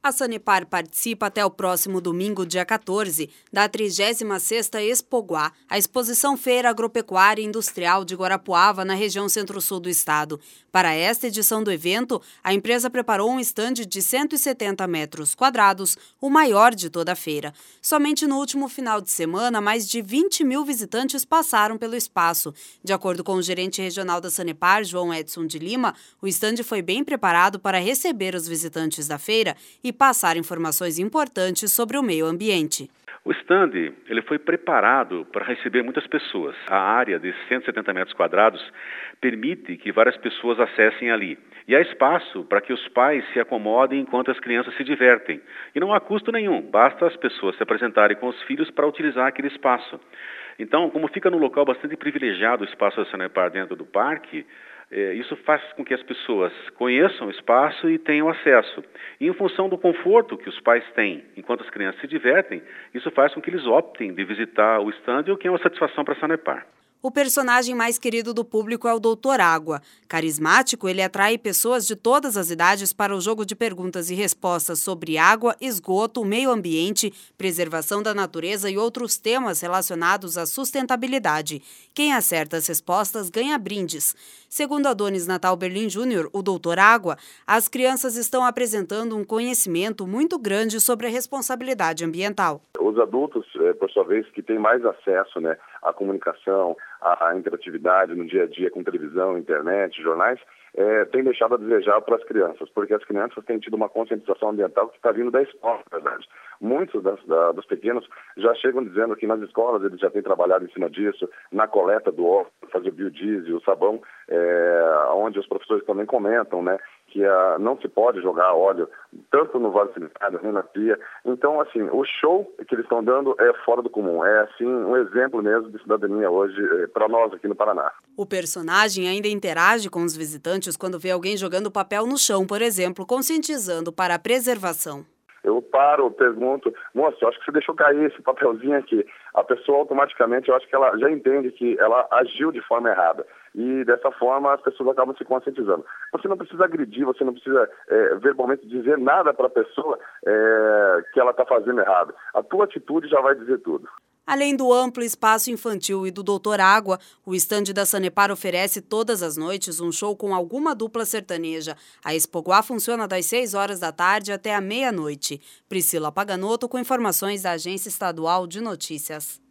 A Sanepar participa até o próximo domingo, dia 14, da 36ª Expoguá, a exposição Feira Agropecuária e Industrial de Guarapuava, na região centro-sul do estado. Para esta edição do evento, a empresa preparou um estande de 170 metros quadrados, o maior de toda a feira. Somente no último final de semana, mais de 20 mil visitantes passaram pelo espaço. De acordo com o gerente regional da Sanepar, João Edson de Lima, o estande foi bem preparado para receber os visitantes da feira e passar informações importantes sobre o meio ambiente. O stand ele foi preparado para receber muitas pessoas. A área de 170 metros quadrados permite que várias pessoas acessem ali. E há espaço para que os pais se acomodem enquanto as crianças se divertem. E não há custo nenhum, basta as pessoas se apresentarem com os filhos para utilizar aquele espaço. Então, como fica num local bastante privilegiado o espaço da Sanepar dentro do parque, isso faz com que as pessoas conheçam o espaço e tenham acesso. E em função do conforto que os pais têm enquanto as crianças se divertem, isso faz com que eles optem de visitar o stand, o que é uma satisfação para a Sanepar. O personagem mais querido do público é o Doutor Água. Carismático, ele atrai pessoas de todas as idades para o jogo de perguntas e respostas sobre água, esgoto, meio ambiente, preservação da natureza e outros temas relacionados à sustentabilidade. Quem acerta as respostas ganha brindes. Segundo Adonis Natal Berlim Júnior, o Doutor Água, as crianças estão apresentando um conhecimento muito grande sobre a responsabilidade ambiental. Os adultos, por sua vez, que têm mais acesso, à comunicação, à interatividade no dia a dia com televisão, internet, jornais, tem deixado a desejar para as crianças, porque as crianças têm tido uma conscientização ambiental que está vindo da escola, na verdade. Muitos dos pequenos já chegam dizendo que nas escolas eles já têm trabalhado em cima disso, na coleta do óleo, fazer o biodiesel, o sabão, onde os professores também comentam, que não se pode jogar óleo tanto no vaso sanitário, nem na pia. Então, assim, o show que eles estão dando é fora do comum. É, assim, um exemplo mesmo de cidadania hoje para nós aqui no Paraná. O personagem ainda interage com os visitantes quando vê alguém jogando papel no chão, por exemplo, conscientizando para a preservação. Eu paro, pergunto, moço, eu acho que você deixou cair esse papelzinho aqui. A pessoa automaticamente, eu acho que ela já entende que ela agiu de forma errada. E dessa forma as pessoas acabam se conscientizando. Você não precisa agredir, você não precisa verbalmente dizer nada para a pessoa que ela está fazendo errado. A tua atitude já vai dizer tudo. Além do amplo espaço infantil e do Doutor Água, o estande da Sanepar oferece todas as noites um show com alguma dupla sertaneja. A Expoguá funciona das 6 horas da tarde até a meia-noite. Priscila Paganoto com informações da Agência Estadual de Notícias.